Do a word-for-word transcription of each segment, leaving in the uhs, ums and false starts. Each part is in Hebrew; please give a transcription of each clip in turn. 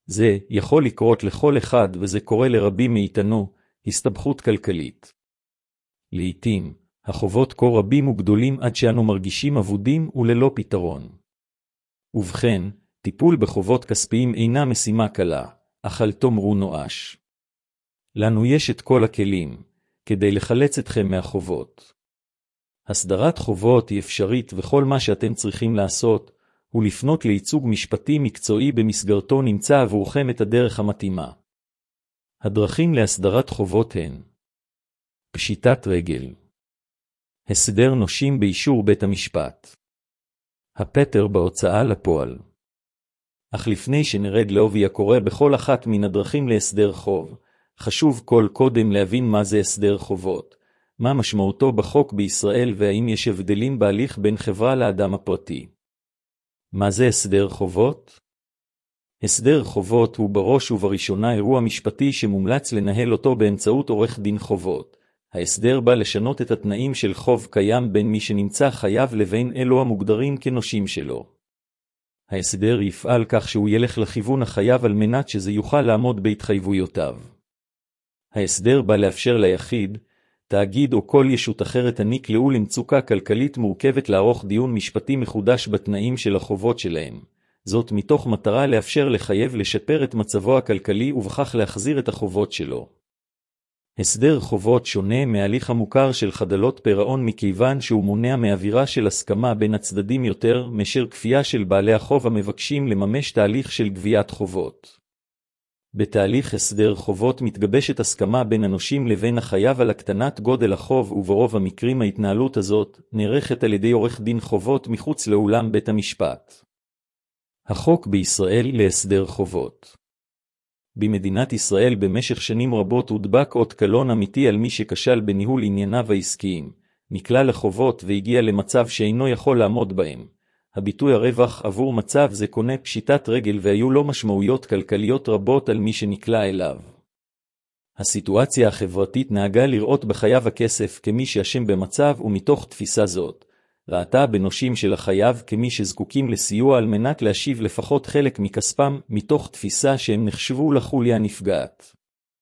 זה יכול לקרות לכל אחד וזה קורה לרבים מאיתנו, הסתבכות כלכלית. לעתים, החובות כה רבים וגדולים עד שאנו מרגישים אבודים וללא פתרון. ובכן, טיפול בחובות כספיים אינה משימה קלה, אך אל תאמרו נואש. לנו יש את כל הכלים, כדי לחלץ אתכם מהחובות. הסדרת חובות היא אפשרית וכל מה שאתם צריכים לעשות, הוא לפנות לייצוג משפטי מקצועי במסגרתו נמצא עבורכם את הדרך המתאימה. הדרכים להסדרת חובות הן פשיטת רגל, הסדר נושים באישור בית המשפט, הפטר בהוצאה לפועל. אך לפני שנרד לעובי הקורא בכל אחת מן הדרכים להסדר חוב, חשוב כל קודם להבין מה זה הסדר חובות, מה משמעותו בחוק בישראל והאם יש הבדלים בהליך בין חברה לאדם הפרטי. מה זה הסדר חובות? הסדר חובות הוא בראש ובראשונה אירוע משפטי שמומלץ לנהל אותו באמצעות עורך דין חובות. ההסדר בא לשנות את התנאים של חוב קיים בין מי שנמצא חייב לבין אלו המוגדרים כנושים שלו. ההסדר יפעל כך שהוא ילך לכיוון החייב על מנת שזה יוכל לעמוד בהתחייבויותיו. ההסדר בא לאפשר ליחיד, תאגיד או כל ישות אחרת הנקלעו למצוקה כלכלית מורכבת לערוך דיון משפטי מחודש בתנאים של החובות שלהם. זאת מתוך מטרה לאפשר לחייב לשפר את מצבו הכלכלי ובכך להחזיר את החובות שלו. הסדר חובות שונה מהליך המוכר של חדלות פירעון מכיוון שהוא מונע מאווירה של הסכמה בין הצדדים יותר מאשר כפייה של בעלי החוב המבקשים לממש תהליך של גביית חובות. בתהליך הסדר חובות מתגבשת הסכמה בין הנושים לבין החייב על הקטנת גודל החוב וברוב המקרים ההתנהלות הזאת נערכת על ידי עורך דין חובות מחוץ לאולם בית המשפט. החוק בישראל להסדר חובות. במדינת ישראל במשך שנים רבות הודבק אות קלון אמיתי על מי שכשל בניהול ענייניו העסקיים, נקלע לחובות והגיע למצב שאינו יכול לעמוד בהם. הביטוי הרווח עבור מצב זה קונה פשיטת רגל והיו לו משמעויות כלכליות רבות על מי שנקלע אליו. הסיטואציה החברתית נהגה לראות בחייב הכסף כמי שאשם במצב ומתוך תפיסה זאת, ראתה בנושים של החייב כמי שזקוקים לסיוע על מנת להשיב לפחות חלק מכספם מתוך תפיסה שהם נחשבו לחוליה נפגעת.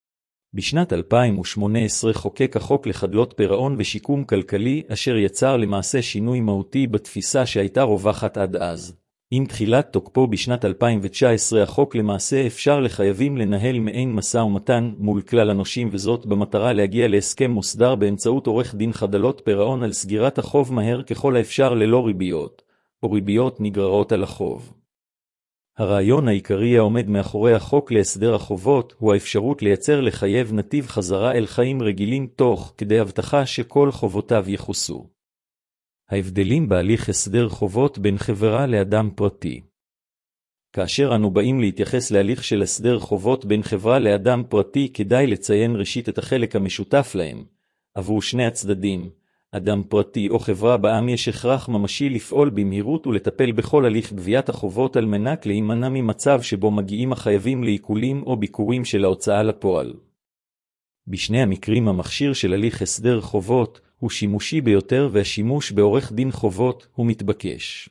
בשנת אלפיים ושמונה עשרה חוקק החוק לחדלות פירעון ושיקום כלכלי אשר יצר למעשה שינוי מהותי בתפיסה שהייתה רווחת עד אז. עם תחילת תוקפו בשנת אלפיים ותשע עשרה החוק למעשה אפשר לחייבים לנהל מעין משא ומתן מול כלל הנושים וזאת במטרה להגיע להסכם מוסדר באמצעות עורך דין חדלות פירעון על סגירת החוב מהר ככל האפשר ללא ריביות, או ריביות נגררות על החוב. הרעיון העיקרי העומד מאחורי החוק להסדר החובות הוא האפשרות לייצר לחייב נתיב חזרה אל חיים רגילים תוך כדי הבטחה שכל חובותיו יחוסו. ההבדלים בהליך הסדר חובות בין חברה לאדם פרטי. כאשר אנו באים להתייחס להליך של הסדר חובות בין חברה לאדם פרטי כדאי לציין ראשית את החלק המשותף להם. עבור שני הצדדים, אדם פרטי או חברה בעם יש הכרח ממשי לפעול במהירות ולטפל בכל הליך גביית החובות על מנת להימנע ממצב שבו מגיעים החייבים לעיקולים או ביקורים של ההוצאה לפועל. בשני המקרים המכשיר של הליך הסדר חובות הוא שימושי ביותר והשימוש בעורך דין חובות הוא מתבקש.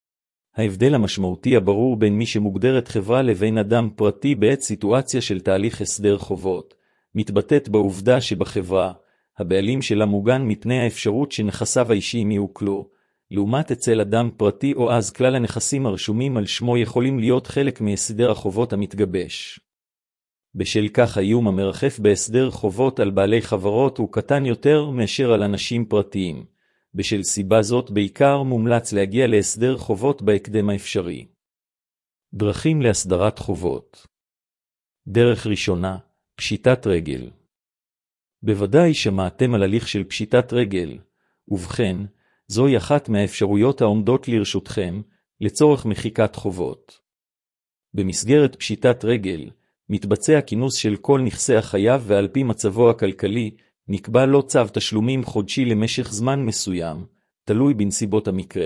ההבדל המשמעותי הברור בין מי שמוגדרת חברה לבין אדם פרטי בעת סיטואציה של תהליך הסדר חובות, מתבטאת בעובדה שבחברה, הבעלים שלה מוגן מפני האפשרות שנכסיו האישיים יעוקלו, לעומת אצל אדם פרטי או אז כלל הנכסים הרשומים על שמו יכולים להיות חלק מהסדר החובות המתגבש. בשל כך האיום המרחף בהסדר חובות על בעלי חברות הוא קטן יותר מאשר על אנשים פרטיים. בשל סיבה זאת בעיקר מומלץ להגיע להסדר חובות בהקדם האפשרי. דרכים להסדרת חובות. דרך ראשונה, פשיטת רגל. בוודאי שמעתם על הליך של פשיטת רגל, ובכן, זוהי אחת מהאפשרויות העומדות לרשותכם לצורך מחיקת חובות. במסגרת פשיטת רגל, מתבצע כינוס של כל נכסי החייב ועל פי מצבו הכלכלי, נקבע לו צו תשלומים חודשי למשך זמן מסוים, תלוי בנסיבות המקרה.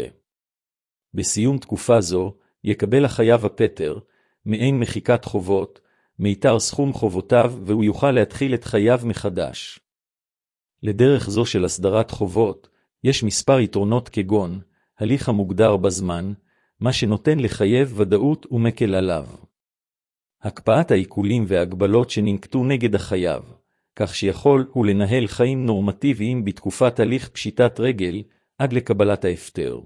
בסיום תקופה זו, יקבל החייב הפטר, מעין מחיקת חובות, מיתר סכום חובותיו והוא יוכל להתחיל את חייו מחדש. לדרך זו של הסדרת חובות, יש מספר יתרונות כגון, הליך המוגדר בזמן, מה שנותן לחייב ודאות ומקל עליו. הקפאת העיקולים והגבלות שננקטו נגד החייב, כך שיכול הוא לנהל חיים נורמטיביים בתקופת הליך פשיטת רגל עד לקבלת ההפטר.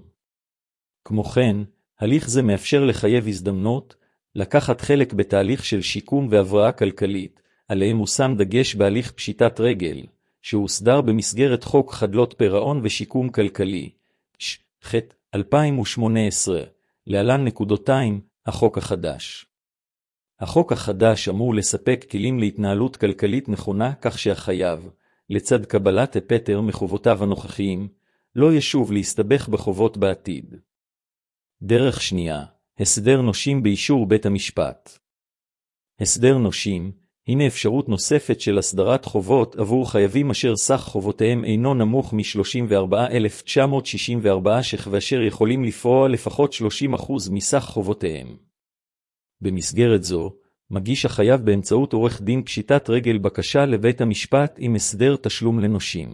כמו כן, הליך זה מאפשר לחייב הזדמנות לקחת חלק בתהליך של שיקום והבראה כלכלית, עליהם הושם דגש בהליך פשיטת רגל, שהוסדר במסגרת חוק חדלות פירעון ושיקום כלכלי, ש-ח' אלפיים ושמונה עשרה, להלן נקודותיים, החוק החדש. החוק החדש אמור לספק כלים להתנהלות כלכלית נכונה כך שהחייב, לצד קבלת הפטר מחובותיו הנוכחיים, לא ישוב להסתבך בחובות בעתיד. דרך שנייה, הסדר נושים באישור בית המשפט. הסדר נושים, הנה אפשרות נוספת של הסדרת חובות עבור חייבים אשר סך חובותיהם אינו נמוך מ-שלושים וארבעה אלף תשע מאות שישים וארבעה ש"ח ואשר יכולים לפרוע לפחות שלושים אחוז מסך חובותיהם. במסגרת זו, מגיש החייב באמצעות עורך דין פשיטת רגל בקשה לבית המשפט עם הסדר תשלום לנושים.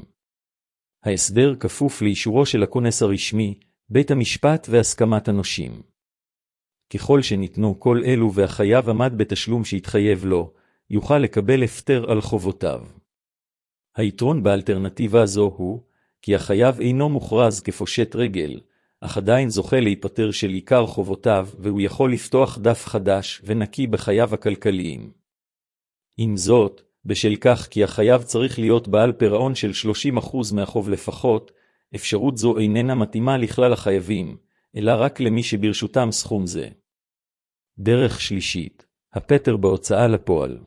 ההסדר כפוף לאישורו של הכונס הרשמי, בית המשפט והסכמת הנושים. ככל שניתנו כל אלו והחייב עמד בתשלום שהתחייב לו, יוכל לקבל הפטר על חובותיו. היתרון באלטרנטיבה זו הוא, כי החייב אינו מוכרז כפושט רגל, אך עדיין זוכה להיפטר של עיקר חובותיו, והוא יכול לפתוח דף חדש ונקי בחייו הכלכליים. עם זאת, בשל כך כי החייב צריך להיות בעל פירעון של שלושים אחוז מהחוב לפחות, אפשרות זו איננה מתאימה לכלל החייבים, אלא רק למי שברשותם סכום זה. דרך שלישית, הפטר בהוצאה לפועל.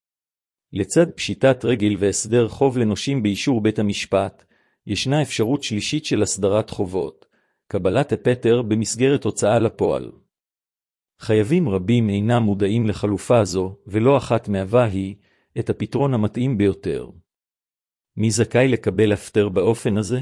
לצד פשיטת רגל והסדר חוב לנושים באישור בית המשפט, ישנה אפשרות שלישית של הסדרת חובות, קבלת הפטר במסגרת הוצאה לפועל. חייבים רבים אינם מודעים לחלופה זו, ולא אחת מהווה היא את הפתרון המתאים ביותר. מי זכאי לקבל הפטר באופן הזה?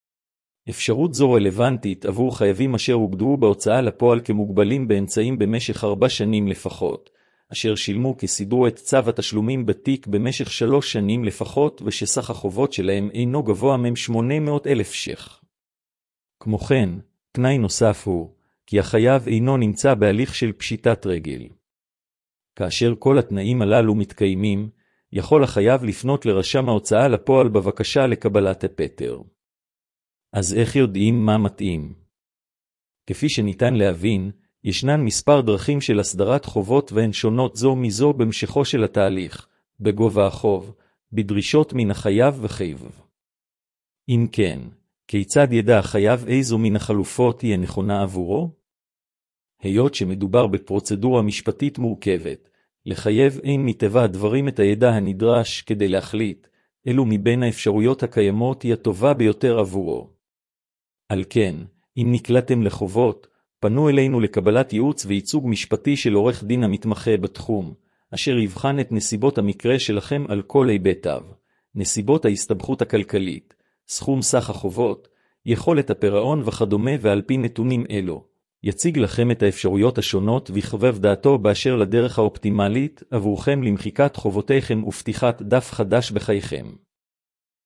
אפשרות זו רלוונטית עבור חייבים אשר הוגדרו בהוצאה לפועל כמוגבלים באמצעים במשך ארבע שנים לפחות, אשר שילמו כסידרו את צו התשלומים בתיק במשך שלוש שנים לפחות ושסך החובות שלהם אינו גבוה מ-שמונה מאות אלף ש"ח. כמו כן, תנאי נוסף הוא, כי החייב אינו נמצא בהליך של פשיטת רגל. כאשר כל התנאים הללו מתקיימים, יכול החייב לפנות לרשם ההוצאה לפועל בבקשה לקבלת הפטר. אז איך יודעים מה מתאים? כפי שניתן להבין, ישנן מספר דרכים של הסדרת חובות והן שונות זו מזו במשכו של התהליך, בגובה החוב, בדרישות מן החייב וחייב. אם כן, כיצד ידע החייב איזו מן החלופות תהיה נכונה עבורו? היות שמדובר בפרוצדורה משפטית מורכבת, לחייב אין מטבע הדברים את הידע הנדרש כדי להחליט, אלו מבין האפשרויות הקיימות היא הטובה ביותר עבורו. על כן, אם נקלעתם לחובות, פנו אלינו לקבלת ייעוץ וייצוג משפטי של עורך דין המתמחה בתחום, אשר יבחן את נסיבות המקרה שלכם על כל היבטיו, נסיבות ההסתבכות הכלכלית, סכום סך החובות, יכולת הפירעון וכדומה, ועל פי נתונים אלו, יציג לכם את האפשרויות השונות ויחווה דעתו באשר לדרך האופטימלית עבורכם למחיקת חובותיכם ופתיחת דף חדש בחייכם.